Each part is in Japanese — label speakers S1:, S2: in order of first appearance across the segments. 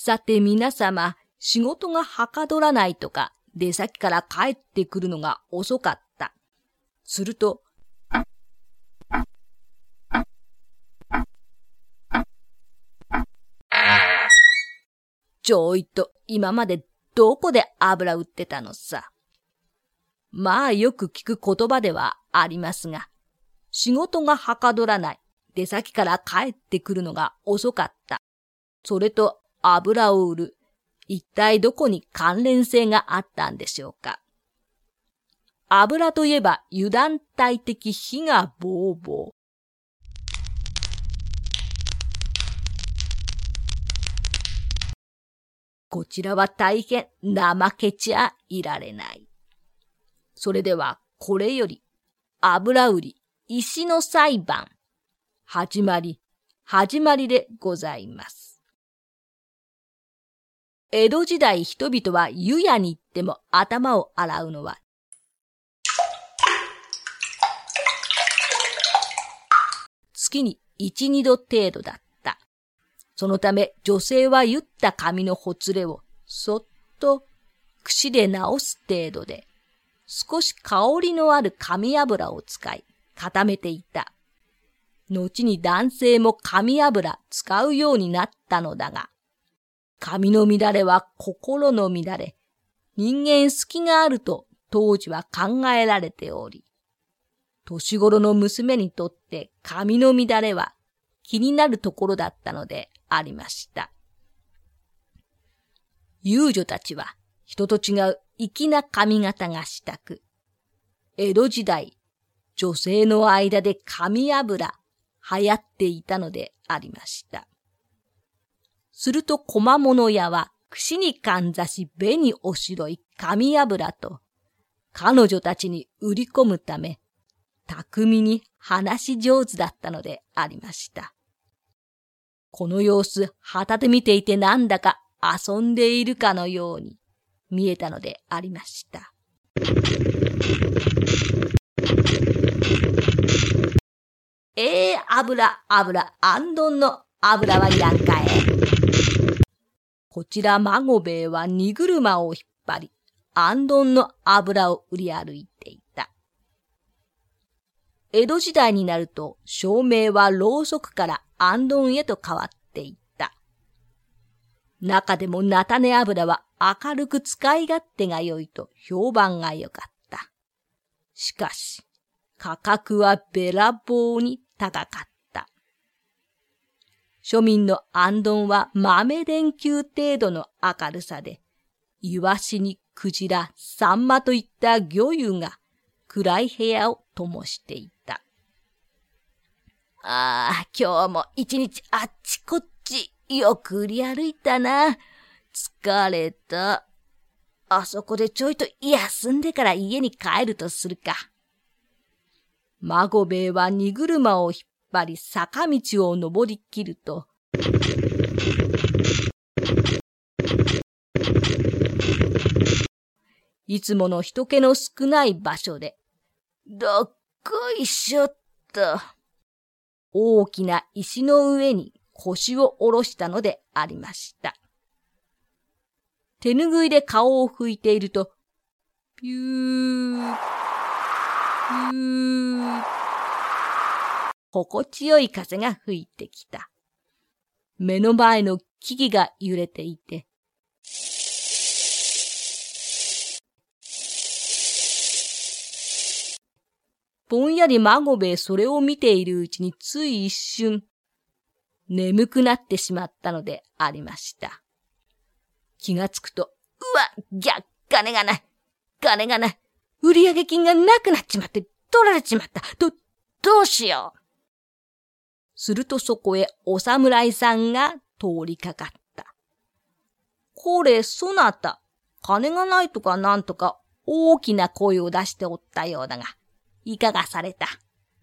S1: さて皆様、仕事がはかどらないとか、出先から帰ってくるのが遅かった。すると、ちょいと今までどこで油売ってたのさ。まあよく聞く言葉ではありますが、仕事がはかどらない、出先から帰ってくるのが遅かった。それと油を売る、一体どこに関連性があったんでしょうか。油といえば油断大敵、火がぼうぼう。こちらは大変怠けちゃいられない。それではこれより油売り、石の裁判、始まりでございます。江戸時代人々は湯屋に行っても頭を洗うのは月に1、2度程度だった。そのため女性は言った髪のほつれをそっと櫛で直す程度で、少し香りのある髪油を使い固めていた。後に男性も髪油使うようになったのだが、髪の乱れは心の乱れ、人間隙があると当時は考えられており、年頃の娘にとって髪の乱れは気になるところだったのでありました。遊女たちは人と違う粋な髪型がしたく、江戸時代、女性の間で髪油流行っていたのでありました。すると小間物屋は櫛にかんざし紅お白い髪油と彼女たちに売り込むため、巧みに話し上手だったのでありました。この様子、旗で見ていてなんだか遊んでいるかのように見えたのでありました。油、あんどんの油はいらんかえ。こちら孫兵衛は荷車を引っ張り、あんどんの油を売り歩いていた。江戸時代になると照明はろうそくからあんどんへと変わっていった。中でも菜種油は明るく使い勝手が良いと評判が良かった。しかし、価格はべらぼうに高かった。庶民のあんどんは豆電球程度の明るさで、イワシにクジラ、サンマといった魚油が暗い部屋を灯していた。今日も一日あっちこっちよく売り歩いたな。疲れた。あそこでちょいと休んでから家に帰るとするか。孫兵衛は荷車を引っ張り坂道を登りきると、いつもの人気の少ない場所で、どっこいしょっと、大きな石の上に腰を下ろしたのでありました。手ぬぐいで顔を拭いていると、ピュー、ピュー、心地よい風が吹いてきた。目の前の木々が揺れていて、ぼんやり孫兵衛それを見ているうちについ一瞬、眠くなってしまったのでありました。気がつくと、金がない。売上金がなくなっちまって、取られちまった。どうしよう。するとそこへお侍さんが通りかかった。これ、そなた、金がないとかなんとか大きな声を出しておったようだが、いかがされた？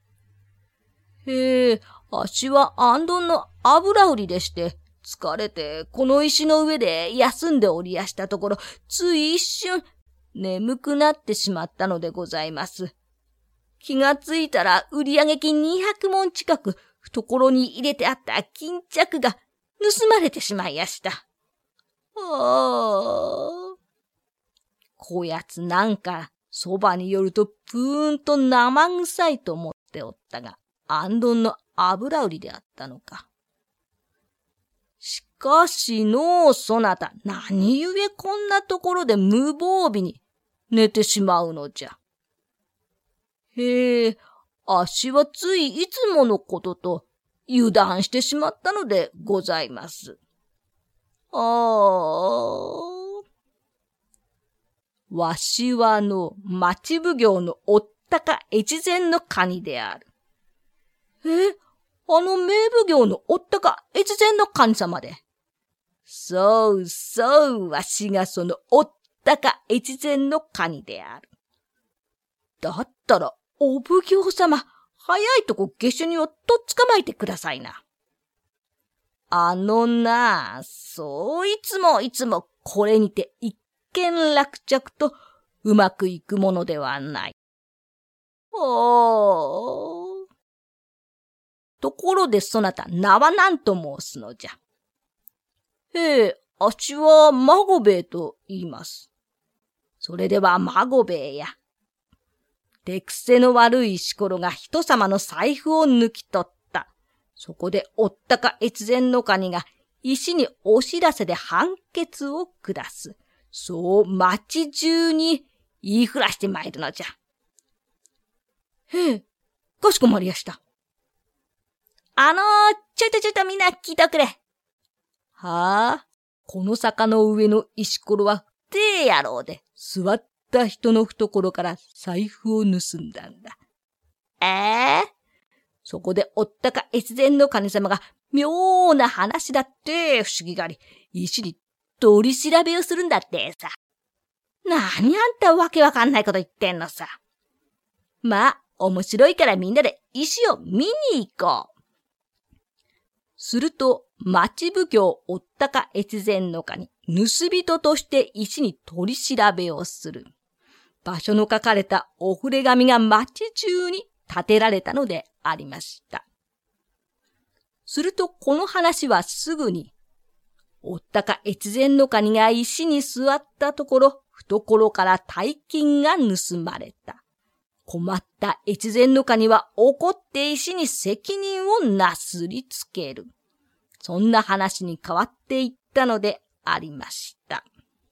S1: あっしはあんどんの油売りでして、疲れてこの石の上で休んでおりやしたところ、つい一瞬眠くなってしまったのでございます。気がついたら売上金200文近く懐に入れてあった巾着が盗まれてしまいやした。 こやつなんかそばに寄るとぷーんと生臭いと思っておったが、あんどんの油売りであったのか。しかしのう、そなた、何故こんなところで無防備に寝てしまうのじゃ。へえ、あっしはついいつものことと油断してしまったのでございます。わしは町奉行のおったか越前の蟹である。あの名奉行のおったか越前の神様で。そうそう、わしがそのおったか越前の蟹である。だったら、お奉行様、早いとこ下手人をとっ捕まえてくださいな。そういつもこれにて一件落着とうまくいくものではない。ところでそなた、名は何と申すのじゃ。あっしは孫兵衛と言います。それでは孫兵衛や。手癖の悪い石ころが人様の財布を抜き取った。そこでおったか越前の蟹が石にお知らせで判決を下す。そう町中に言いふらして参るのじゃ。かしこまりやした。ちょいとみんな聞いておくれ。この坂の上の石ころは不定野郎で、座った人の懐から財布を盗んだんだ。そこでおったか越前の蟹様が妙な話だって不思議があり、石に取り調べをするんだってさ。何あんたわけわかんないこと言ってんのさ。まあ、面白いからみんなで石を見に行こう。すると、町奉行おったか越前の蟹、盗人として石に取り調べをする。場所の書かれたお触れ紙が町中に立てられたのでありました。すると、この話はすぐに、おったか越前の蟹が石に座ったところ、懐から大金が盗まれた。困った越前の蟹は怒って石に責任をなすりつける。そんな話に変わっていったのでありました。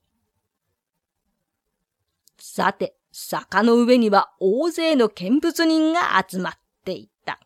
S1: さて、坂の上には大勢の見物人が集まっていた。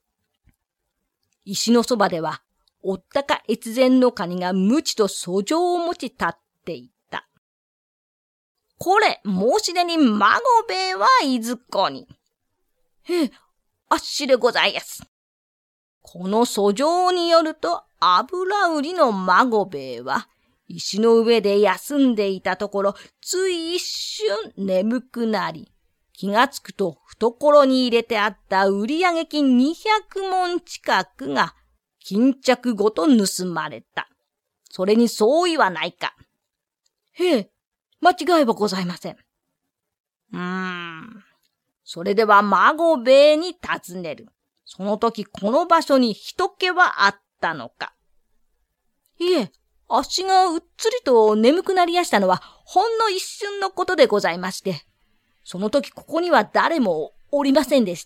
S1: 石のそばでは、おったか越前の蟹が鞭と訴状を持ち立っていた。これ、申し出に孫兵衛はいずこに。あっしでございやす。この訴状によると、油売りの孫兵衛は、石の上で休んでいたところ、つい一瞬眠くなり、気がつくと懐に入れてあった売上金200文近くが、巾着ごと盗まれた。それに相違はないか。間違いはございません。それでは孫兵衛に尋ねる。その時この場所に人気はあったのか。あっしがうっつりと眠くなりやしたのはほんの一瞬のことでございまして、その時ここには誰もおりませんでした。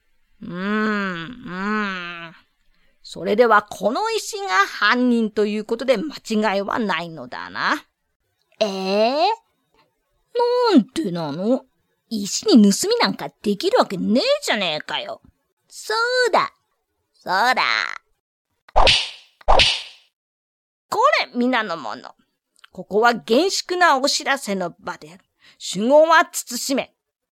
S1: それではこの石が犯人ということで間違いはないのだな。なんてなの？石に盗みなんかできるわけねえじゃねえかよ。そうだ。これ、皆の者。ここは厳粛なお知らせの場である。守護は慎め。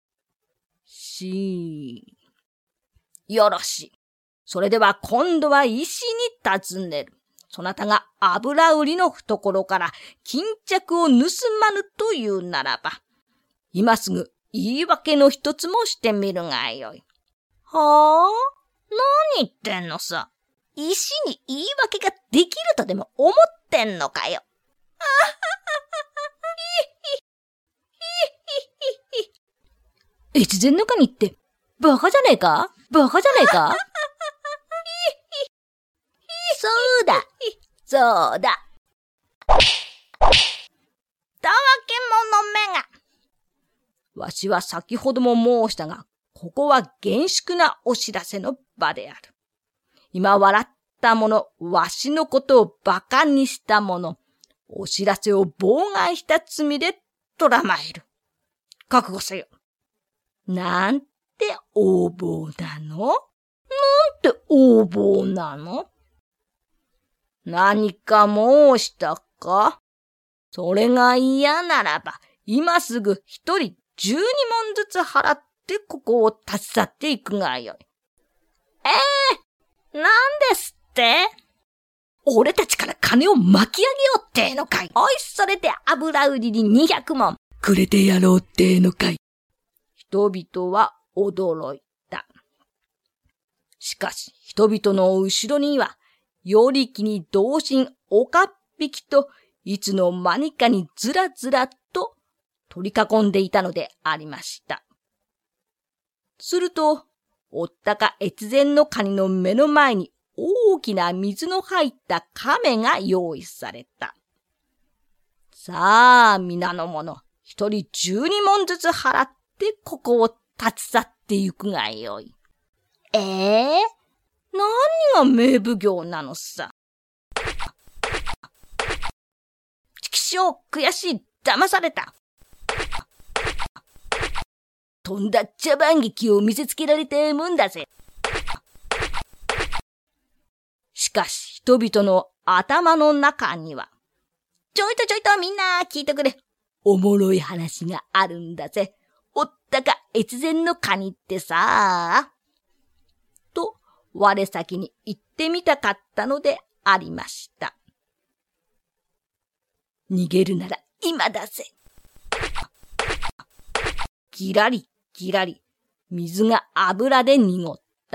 S1: よろしい。それでは今度は石に尋ねる。そなたが油売りの懐から巾着を盗まぬというならば、今すぐ言い訳の一つもしてみるがよい。何言ってんのさ。石に言い訳ができるとでも思ってんのかよ。越前の蟹ってバカじゃねえか？そうだ。 わしは先ほども申したが、ここは厳粛なお知らせの場である。今笑った者、わしのことを馬鹿にした者、お知らせを妨害した罪で捕らまえる。覚悟せよ。なんて横暴なの？なんて横暴なの？何か申したか？それが嫌ならば、今すぐ一人12文ずつ払ってここを立ち去っていくがよい。なんですって？俺たちから金を巻き上げようってのかい？おい、それで油売りに200文くれてやろうってのかい？人々は驚いた。しかし人々の後ろには、与力に同心岡っ引きといつの間にかにずらずらと取り囲んでいたのでありました。すると、おったか越前のカニの目の前に大きな水の入った亀が用意された。さあ、皆の者、一人12文ずつ払ってここを立ち去ってゆくがよい。何が名奉行なのさ。ちきしょう、悔しい、騙された。とんだ茶番劇を見せつけられたもんだぜ。しかし人々の頭の中には、ちょいとみんな聞いてくれ。おもろい話があるんだぜ。おったか越前のカニってさ。と、我先に言ってみたかったのでありました。逃げるなら今だぜ。ギラリギラリ、水が油で濁った。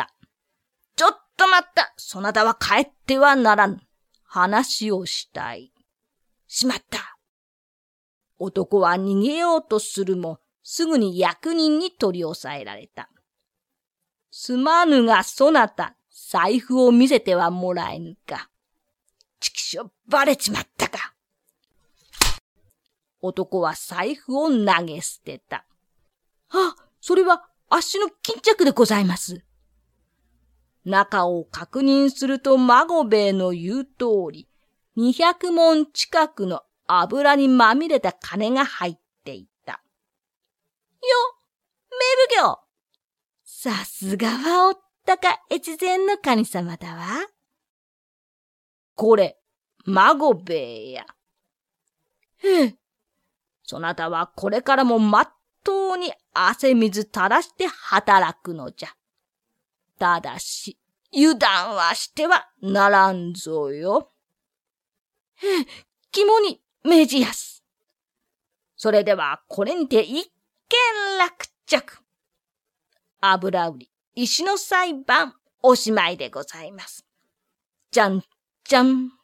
S1: ちょっと待った、そなたは帰ってはならぬ。話をしたい。しまった。男は逃げようとするも、すぐに役人に取り押さえられた。すまぬがそなた、財布を見せてはもらえぬか。ちきしょ、バレちまったか。男は財布を投げ捨てた。それはあっしの巾着でございます。中を確認すると孫兵衛の言う通り、200文近くの油にまみれた金が入っていた。よ、名奉行。さすがはおったか越前の神様だわ。これ、孫兵衛や。そなたはこれからもまっとうに汗水垂らして働くのじゃ。ただし、油断はしてはならんぞよ。肝に銘じやす。それではこれにて一件落着。油売り、石の裁判、おしまいでございます。じゃんじゃん。